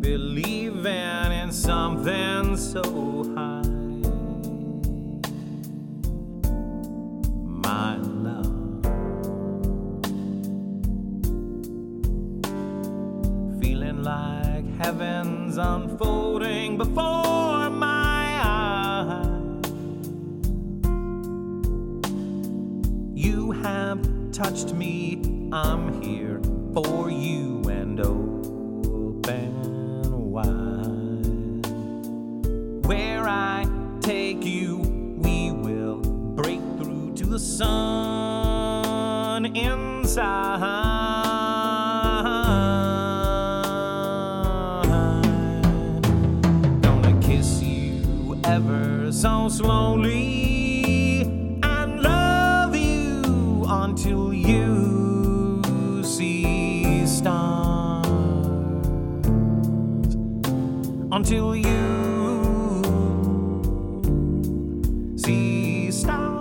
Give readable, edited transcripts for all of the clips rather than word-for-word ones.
believing in something so high. My love, feeling like heaven's unfolding before my eyes. You have touched me, I'm here for you and open wide. Where I take you, we will break through to the sun inside. Gonna kiss you ever so slowly and love you until you see stars, until you see stars.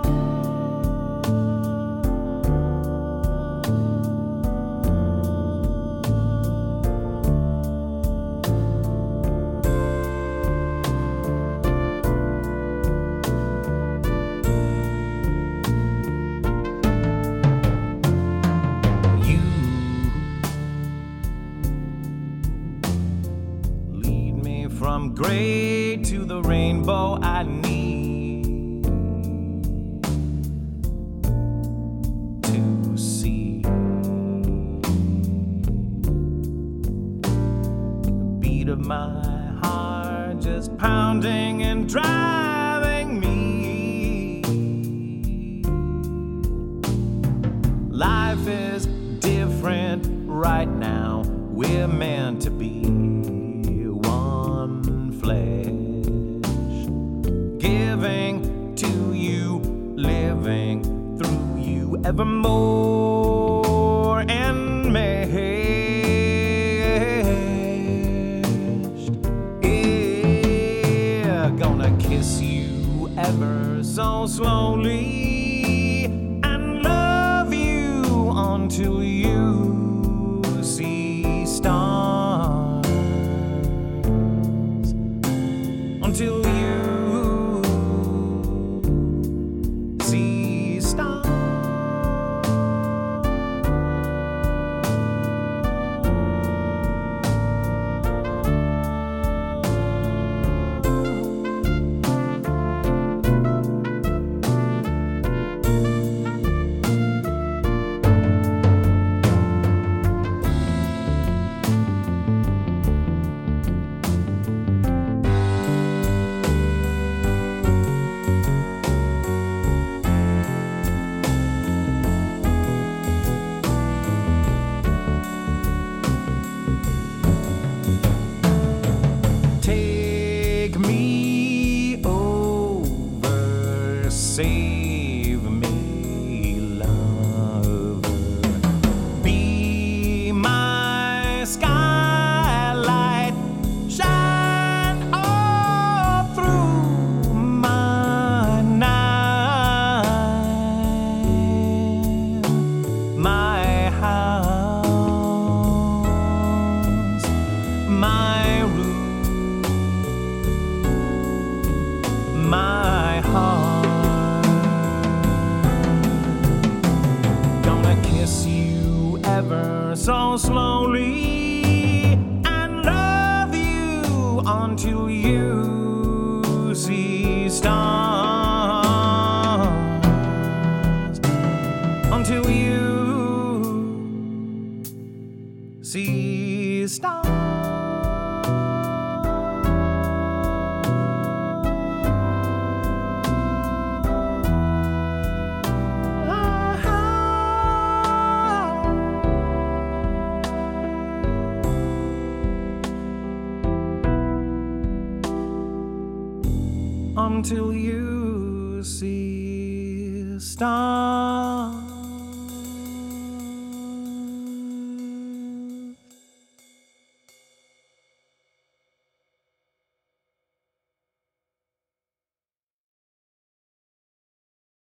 From gray to the rainbow I need to see. The beat of my heart just pounding and driving me. Life is different right now. We're meant to be giving to you, living through you evermore enmeshed. Yeah, gonna kiss you ever so slowly and love you until you see stars, until you see stars. Save me, lover. Be my skylight. Shine all through my night. My house, my room, my heart. Ever so slowly and love you until you see stars, until you see stars. Until you see stars.